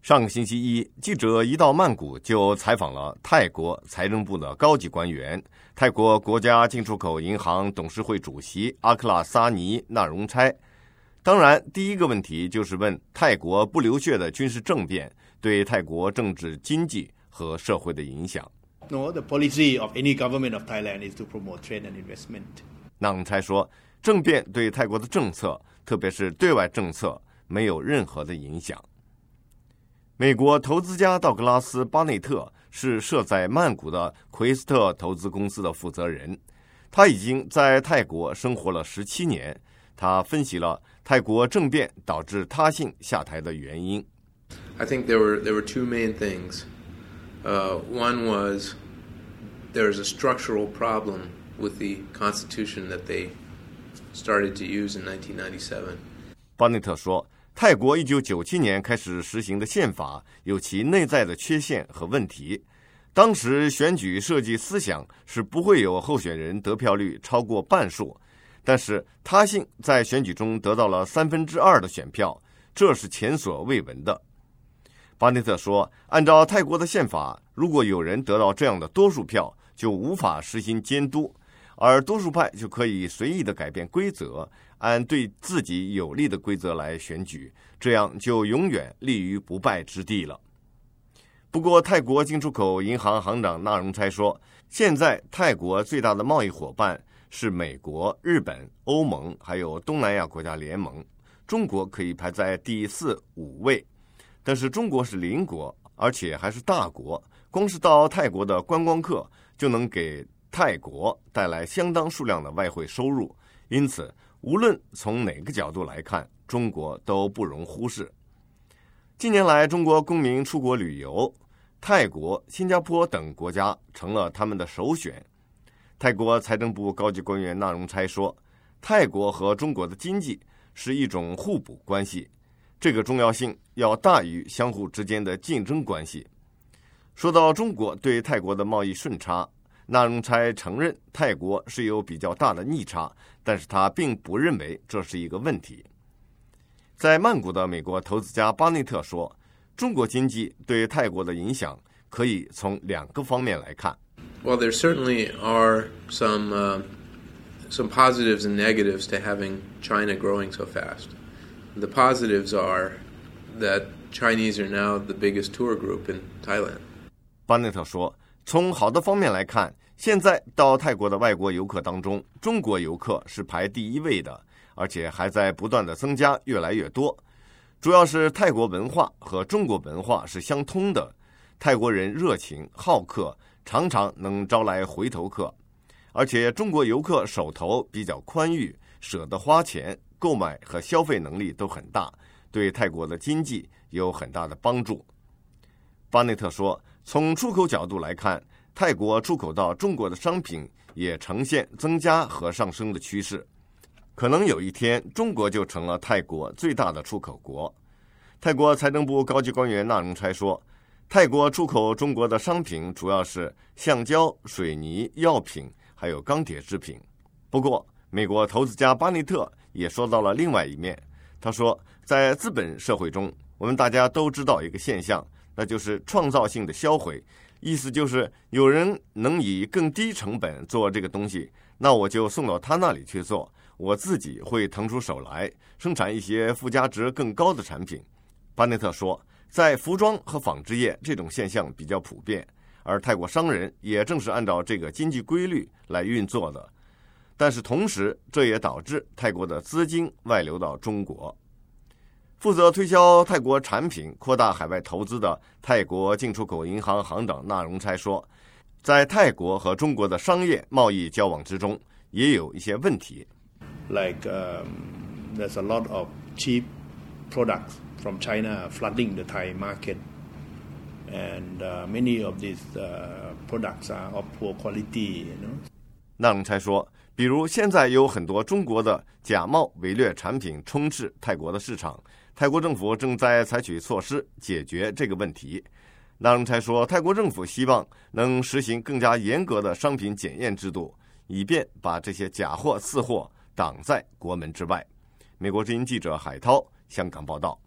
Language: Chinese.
上个星期一，记者一到曼谷就采访了泰国财政部的高级官员、泰国国家进出口银行董事会主席阿克拉萨尼纳荣差。当然，第一个问题就是问泰国不流血的军事政变对泰国政治、经济和社会的影响。 No, the policy of any government of Thailand is to promote trade and investment. 纳荣差说，政变对泰国的政策，特别是对外政策，没有任何的影响。美国投资家道格拉斯·巴内特是设在曼谷的奎斯特投资公司的负责人，他已经在泰国生活了17年。他分析了泰国政变导致他信下台的原因。 I think there were two main things. One was there's a structural problem with the Constitution that they started to use in 1997. 巴内特说，泰国1997年开始实行的宪法有其内在的缺陷和问题。当时选举设计思想是不会有候选人得票率超过半数，但是他信在选举中得到了2/3的选票，这是前所未闻的。巴内特说，按照泰国的宪法，如果有人得到这样的多数票，就无法实行监督，而多数派就可以随意地改变规则，按对自己有利的规则来选举，这样就永远立于不败之地了。不过，泰国进出口银行行长纳荣差说，现在泰国最大的贸易伙伴是美国、日本、欧盟还有东南亚国家联盟，中国可以排在第4、5位。但是中国是邻国，而且还是大国，光是到泰国的观光客就能给泰国带来相当数量的外汇收入，因此无论从哪个角度来看，中国都不容忽视。近年来，中国公民出国旅游，泰国、新加坡等国家成了他们的首选。泰国财政部高级官员纳荣差说，泰国和中国的经济是一种互补关系，这个重要性要大于相互之间的竞争关系。说到中国对泰国的贸易顺差，纳荣差承认泰国是有比较大的逆差，但是他并不认为这是一个问题。在曼谷的美国投资家巴内特说，中国经济对泰国的影响可以从2个方面来看。 Well, there certainly are some positives and negatives to having China growing so fast. The positives are that Chinese are now the biggest tour group in Thailand. 巴内特说，从好的方面来看，现在到泰国的外国游客当中，中国游客是排第1位的，而且还在不断的增加，越来越多。主要是泰国文化和中国文化是相通的，泰国人热情好客，常常能招来回头客，而且中国游客手头比较宽裕，舍得花钱，购买和消费能力都很大，对泰国的经济有很大的帮助。巴内特说，从出口角度来看，泰国出口到中国的商品也呈现增加和上升的趋势，可能有一天中国就成了泰国最大的出口国。泰国财政部高级官员纳荣差说，泰国出口中国的商品主要是橡胶、水泥、药品还有钢铁制品。不过美国投资家巴内特也说到了另外一面，他说，在资本社会中，我们大家都知道一个现象，那就是创造性的销毁，意思就是有人能以更低成本做这个东西，那我就送到他那里去做，我自己会腾出手来生产一些附加值更高的产品。巴内特说，在服装和纺织业这种现象比较普遍，而泰国商人也正是按照这个经济规律来运作的，但是同时这也导致泰国的资金外流到中国。负责推销泰国产品、扩大海外投资的泰国进出口银行行长纳荣差说，在泰国和中国的商业贸易交往之中也有一些问题。 Like there's a lot of cheap products from China flooding the Thai market, and many of these products are of poor quality. 纳荣差说，比如现在有很多中国的假冒伪劣产品充斥泰国的市场，泰国政府正在采取措施解决这个问题。纳荣差说，泰国政府希望能实行更加严格的商品检验制度，以便把这些假货、次货挡在国门之外。美国之音记者海涛香港报道。